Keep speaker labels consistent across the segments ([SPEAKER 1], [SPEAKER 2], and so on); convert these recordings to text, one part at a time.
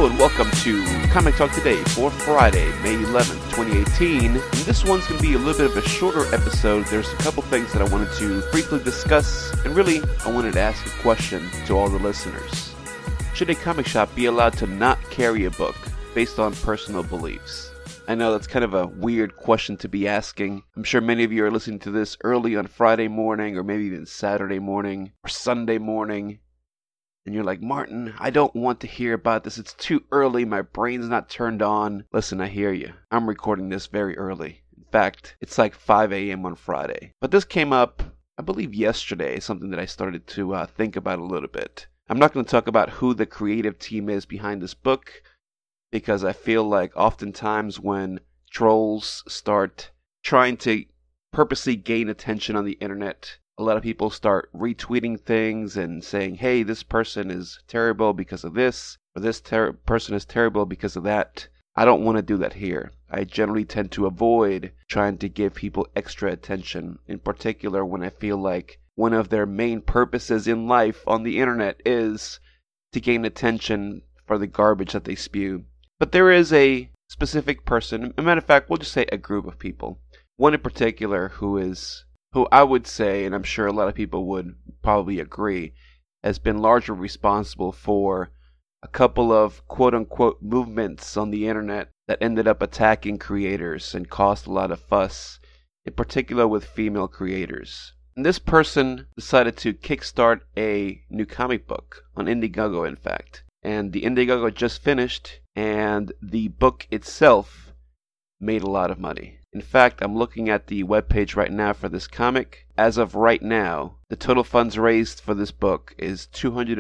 [SPEAKER 1] and welcome to Comic Talk Today for Friday, May 11th, 2018. And this one's going to be a little bit of a shorter episode. There's a couple things that I wanted to briefly discuss, and really, I wanted to ask a question to all the listeners. Should a comic shop be allowed to not carry a book based on personal beliefs? I know that's kind of a weird question to be asking. I'm sure many of you are listening to this early on Friday morning, or maybe even Saturday morning, or Sunday morning. And you're like, Martin, I don't want to hear about this. It's too early. My brain's not turned on. Listen, I hear you. I'm recording this very early. In fact, it's like 5 a.m. on Friday. But this came up, I believe, yesterday, something that I started to think about a little bit. I'm not going to talk about who the creative team is behind this book, because I feel like oftentimes when trolls start trying to purposely gain attention on the internet, a lot of people start retweeting things and saying, hey, this person is terrible because of this, or this person is terrible because of that. I don't want to do that here. I generally tend to avoid trying to give people extra attention, in particular when I feel like one of their main purposes in life on the internet is to gain attention for the garbage that they spew. But there is a specific person, as a matter of fact, we'll just say a group of people, one in particular who I would say, and I'm sure a lot of people would probably agree, has been largely responsible for a couple of quote-unquote movements on the internet that ended up attacking creators and caused a lot of fuss, in particular with female creators. And this person decided to kickstart a new comic book on Indiegogo, in fact. And the Indiegogo just finished, and the book itself made a lot of money. In fact, I'm looking at the webpage right now for this comic. As of right now, the total funds raised for this book is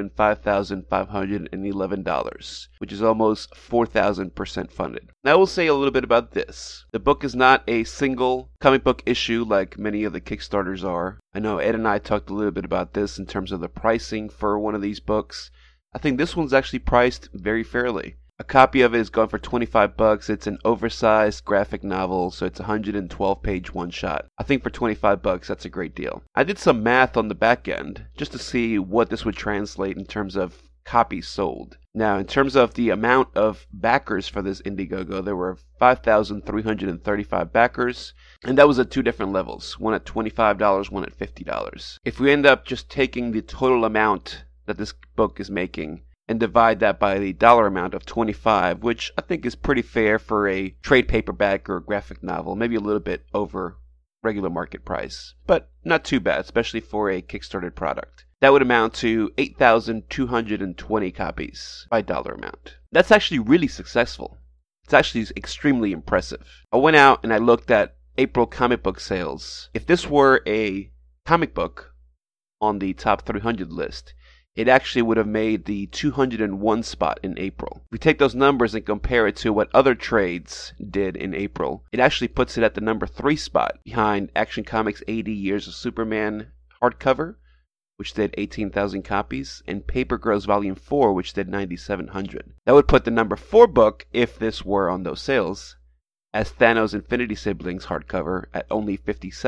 [SPEAKER 1] $205,511, which is almost 4,000% funded. Now I will say a little bit about this. The book is not a single comic book issue like many of the Kickstarters are. I know Ed and I talked a little bit about this in terms of the pricing for one of these books. I think this one's actually priced very fairly. A copy of it is going for $25. It's an oversized graphic novel, so it's a 112-page one-shot. I think for $25, that's a great deal. I did some math on the back end just to see what this would translate in terms of copies sold. Now, in terms of the amount of backers for this Indiegogo, there were 5,335 backers, and that was at two different levels, one at $25, one at $50. If we end up just taking the total amount that this book is making and divide that by the dollar amount of $25, which I think is pretty fair for a trade paperback or a graphic novel, maybe a little bit over regular market price, but not too bad, especially for a Kickstarted product. That would amount to 8,220 copies by dollar amount. That's actually really successful. It's actually extremely impressive. I went out and I looked at April comic book sales. If this were a comic book on the top 300 list, it actually would have made the 201 spot in April. If we take those numbers and compare it to what other trades did in April, it actually puts it at the number 3 spot behind Action Comics' 80 Years of Superman hardcover, which did 18,000 copies, and Paper Girls Volume 4, which did 9,700. That would put the number 4 book, if this were on those sales, as Thanos Infinity Siblings hardcover at only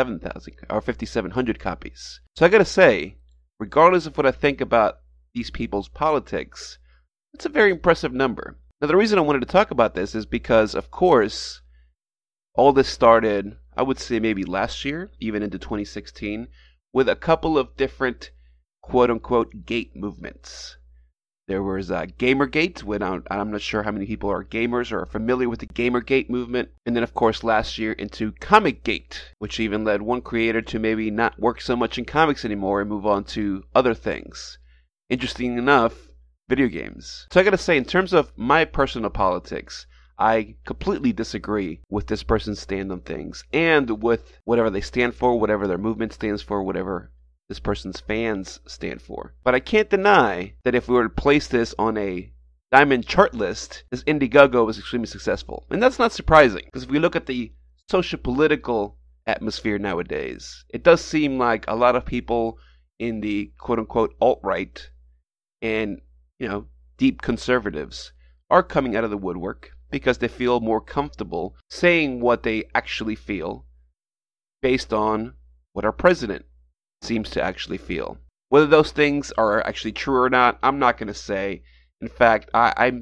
[SPEAKER 1] 5,700 copies. So I gotta say, regardless of what I think about these people's politics, it's a very impressive number. Now, the reason I wanted to talk about this is because, of course, all this started, I would say maybe last year, even into 2016, with a couple of different quote-unquote gate movements. There was Gamergate, when I'm not sure how many people are gamers or are familiar with the Gamergate movement. And then, of course, last year into Comicgate, which even led one creator to maybe not work so much in comics anymore and move on to other things. Interesting enough, video games. So I gotta say, in terms of my personal politics, I completely disagree with this person's stand on things and with whatever they stand for, whatever their movement stands for, whatever this person's fans stand for. But I can't deny that if we were to place this on a diamond chart list, this Indiegogo was extremely successful. And that's not surprising, because if we look at the socio-political atmosphere nowadays, it does seem like a lot of people in the quote-unquote alt-right and, deep conservatives are coming out of the woodwork because they feel more comfortable saying what they actually feel based on what our president seems to actually feel. Whether those things are actually true or not, I'm not going to say. In fact, I'm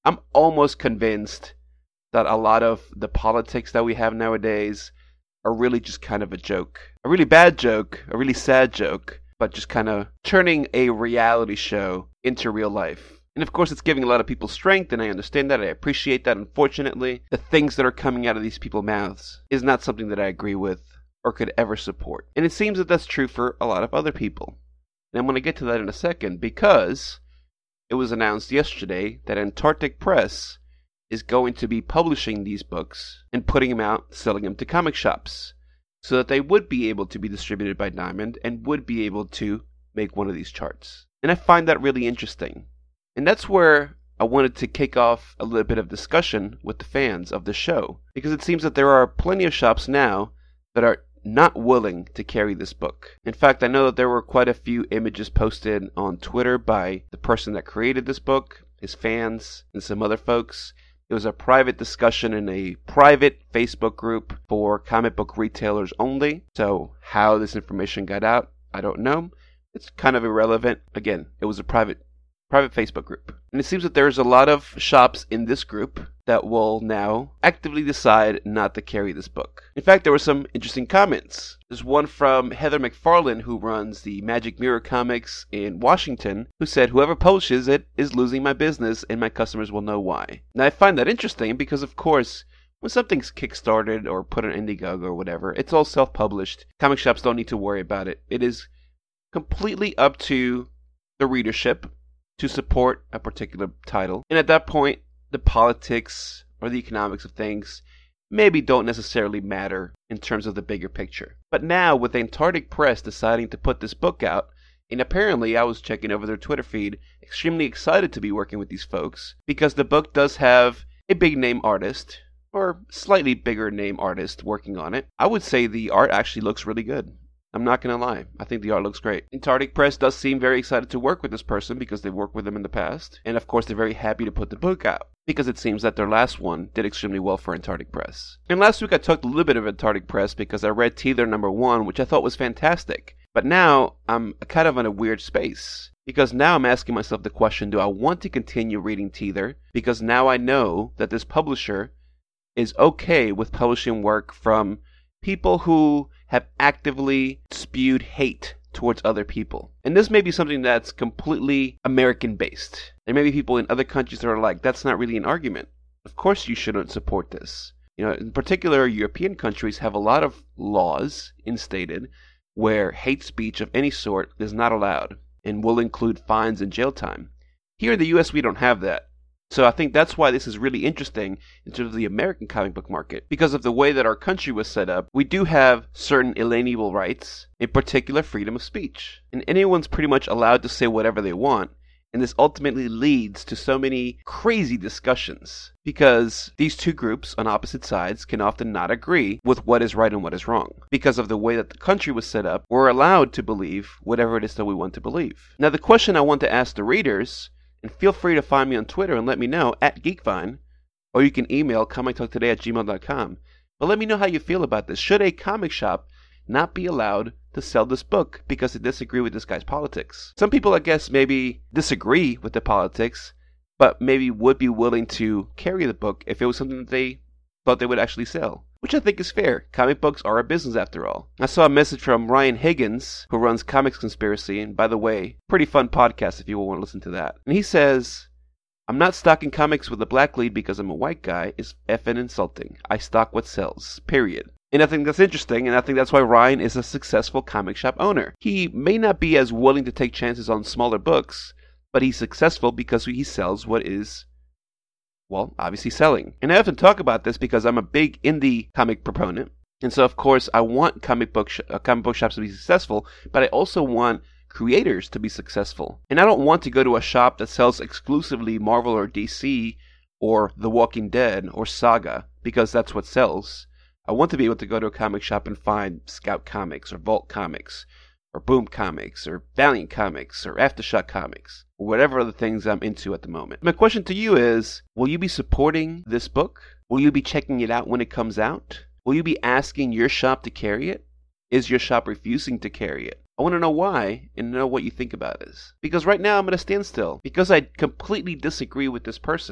[SPEAKER 1] I'm almost convinced that a lot of the politics that we have nowadays are really just kind of a joke. A really bad joke, a really sad joke, but just kind of turning a reality show into real life. And of course, it's giving a lot of people strength, and I understand that. I appreciate that. Unfortunately, the things that are coming out of these people's mouths is not something that I agree with or could ever support. And it seems that that's true for a lot of other people. And I'm going to get to that in a second, because it was announced yesterday that Antarctic Press is going to be publishing these books and putting them out, selling them to comic shops, so that they would be able to be distributed by Diamond and would be able to make one of these charts. And I find that really interesting. And that's where I wanted to kick off a little bit of discussion with the fans of the show, because it seems that there are plenty of shops now that are not willing to carry this book. In fact, I know that there were quite a few images posted on Twitter by the person that created this book, his fans, and some other folks. It was a private discussion in a private Facebook group for comic book retailers only. So how this information got out, I don't know. It's kind of irrelevant. Again, it was a private Facebook group. And it seems that there's a lot of shops in this group that will now actively decide not to carry this book. In fact, there were some interesting comments. There's one from Heather McFarlane, who runs the Magic Mirror Comics in Washington, who said, "Whoever publishes it is losing my business, and my customers will know why." Now, I find that interesting because, of course, when something's kickstarted or put on Indiegogo or whatever, it's all self-published. Comic shops don't need to worry about it. It is completely up to the readership to support a particular title. And at that point, the politics or the economics of things maybe don't necessarily matter in terms of the bigger picture. But now, with Antarctic Press deciding to put this book out, and apparently I was checking over their Twitter feed, extremely excited to be working with these folks, because the book does have a big name artist, or slightly bigger name artist working on it. I would say the art actually looks really good. I'm not going to lie. I think the art looks great. Antarctic Press does seem very excited to work with this person because they've worked with them in the past. And of course, they're very happy to put the book out because it seems that their last one did extremely well for Antarctic Press. And last week I talked a little bit of Antarctic Press because I read Teether #1, which I thought was fantastic. But now I'm kind of in a weird space, because now I'm asking myself the question, do I want to continue reading Teether? Because now I know that this publisher is okay with publishing work from people who have actively spewed hate towards other people. And this may be something that's completely American-based. There may be people in other countries that are like, that's not really an argument. Of course you shouldn't support this. You know, in particular, European countries have a lot of laws instated where hate speech of any sort is not allowed and will include fines and jail time. Here in the US, we don't have that. So I think that's why this is really interesting in terms of the American comic book market. Because of the way that our country was set up, we do have certain inalienable rights, in particular freedom of speech. And anyone's pretty much allowed to say whatever they want. And this ultimately leads to so many crazy discussions, because these two groups on opposite sides can often not agree with what is right and what is wrong. Because of the way that the country was set up, we're allowed to believe whatever it is that we want to believe. Now, the question I want to ask the readers, and feel free to find me on Twitter and let me know at Geekvine, or you can email comictalktoday@gmail.com. But let me know how you feel about this. Should a comic shop not be allowed to sell this book because they disagree with this guy's politics? Some people, I guess, maybe disagree with the politics, but maybe would be willing to carry the book if it was something that they thought they would actually sell, which I think is fair. Comic books are a business after all. I saw a message from Ryan Higgins, who runs Comics Conspiracy, and by the way, pretty fun podcast if you want to listen to that. And he says, "I'm not stocking comics with a black lead because I'm a white guy is effing insulting. I stock what sells, period." And I think that's interesting, and I think that's why Ryan is a successful comic shop owner. He may not be as willing to take chances on smaller books, but he's successful because he sells what is, well, obviously selling. And I often talk about this because I'm a big indie comic proponent. And so, of course, I want comic book shops to be successful, but I also want creators to be successful. And I don't want to go to a shop that sells exclusively Marvel or DC or The Walking Dead or Saga because that's what sells. I want to be able to go to a comic shop and find Scout Comics or Vault Comics or Boom Comics or Valiant Comics or Aftershock Comics or whatever other things I'm into at the moment. My question to you is, will you be supporting this book? Will you be checking it out when it comes out? Will you be asking your shop to carry it? Is your shop refusing to carry it? I want to know why and know what you think about this. Because right now I'm at a standstill. Because I completely disagree with this person,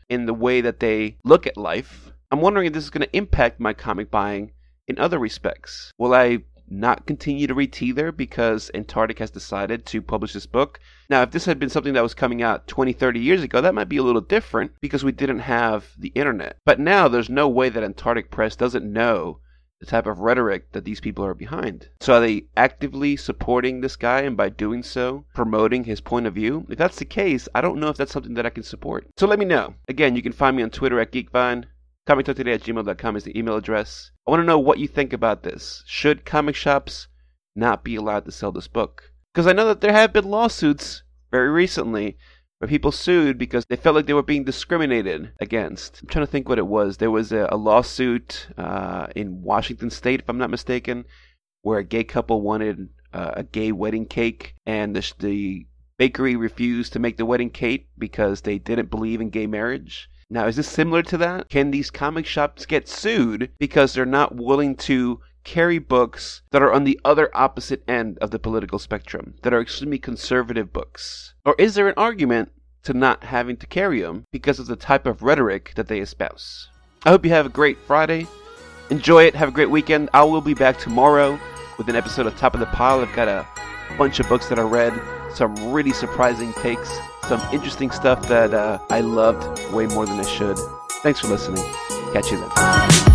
[SPEAKER 1] in the way that they look at life, I'm wondering if this is going to impact my comic buying in other respects. Will I not continue to read Teether because Antarctic has decided to publish this book? Now, if this had been something that was coming out 20, 30 years ago, that might be a little different because we didn't have the internet. But now there's no way that Antarctic Press doesn't know the type of rhetoric that these people are behind. So are they actively supporting this guy and by doing so, promoting his point of view? If that's the case, I don't know if that's something that I can support. So let me know. Again, you can find me on Twitter at Geekvine. ComicTalkToday@gmail.com is the email address. I want to know what you think about this. Should comic shops not be allowed to sell this book? Because I know that there have been lawsuits very recently where people sued because they felt like they were being discriminated against. I'm trying to think what it was. There was a lawsuit in Washington State, if I'm not mistaken, where a gay couple wanted a gay wedding cake, and the bakery refused to make the wedding cake because they didn't believe in gay marriage. Now, is this similar to that? Can these comic shops get sued because they're not willing to carry books that are on the other opposite end of the political spectrum, that are extremely conservative books? Or is there an argument to not having to carry them because of the type of rhetoric that they espouse? I hope you have a great Friday. Enjoy it. Have a great weekend. I will be back tomorrow with an episode of Top of the Pile. I've got a bunch of books that I read, some really surprising takes, some interesting stuff that I loved way more than I should. Thanks for listening. Catch you then.